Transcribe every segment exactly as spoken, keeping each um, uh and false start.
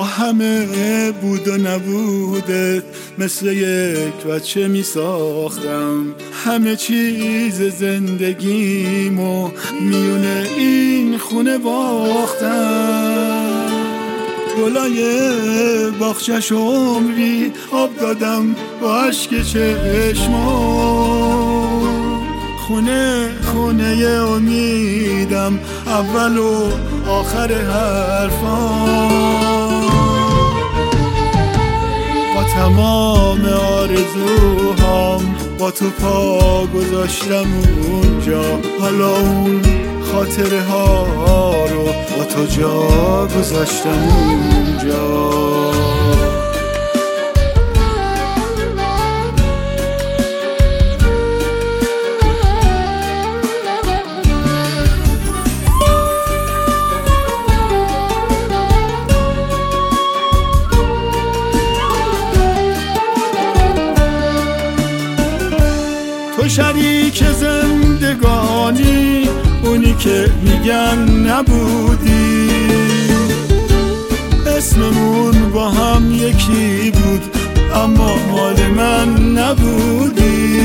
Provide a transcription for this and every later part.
همه بود و نبودت مثل یک بچه می ساختم همه چیز زندگیمو میونه این خونه باختم. گلای باغچه‌ش عمری آب دادم با عشق چشمام. خونه خونه امیدم اول و آخر حرفام. با تمام آرزوهام با تو پا گذاشتم اونجا، حالا اون خاطره ها رو با تو جا گذاشتم اونجا. تو شریک زندگانی اونی که میگن نبودی، اسممون با هم یکی بود اما مال من نبودی.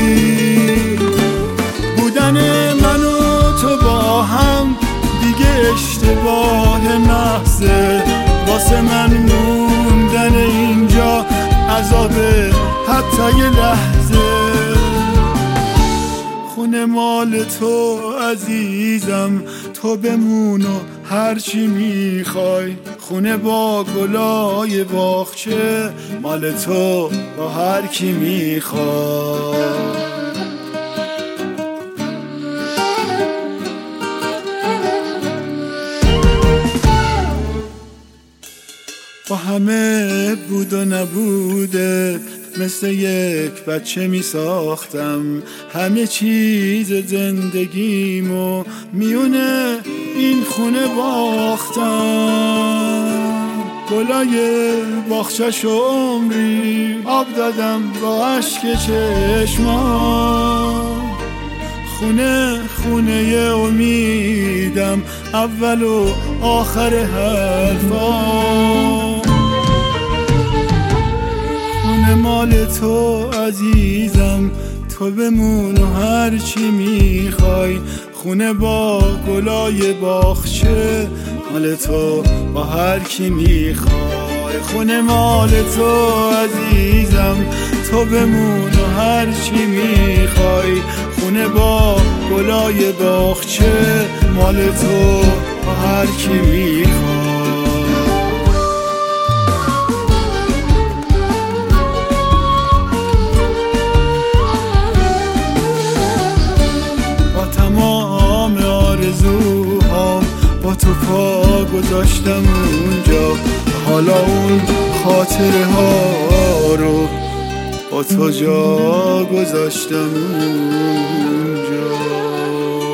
بودن من و تو با هم دیگه اشتباه محضه، واسه من موندن اینجا عذابه حتی یه لحظه. خونه مال تو عزیزم، تو بمون و هرچی میخوای. خونه با گلای باغچه مال تو با هر کی میخوای. با همه بود و نبوده مثل یک بچه می ساختم همه چیز زندگیمو میونه این خونه باختم. گلای باغچه‌ش عمری آب دادم با عشق چشمام. خونه خونه امیدم اول و آخر حرفام. مال تو عزیزم، تو بمون و هرچی میخوای. خونه با گلای باغچه مال تو با هر کی میخوای. خونه مال تو عزیزم، تو بمون و هرچی میخوای. خونه با گلای باغچه مال تو با هر کی میخوای. آرزوهام با تو پا گذاشتم اونجا، حالا اون خاطره ها رو با تو جا گذاشتم اونجا.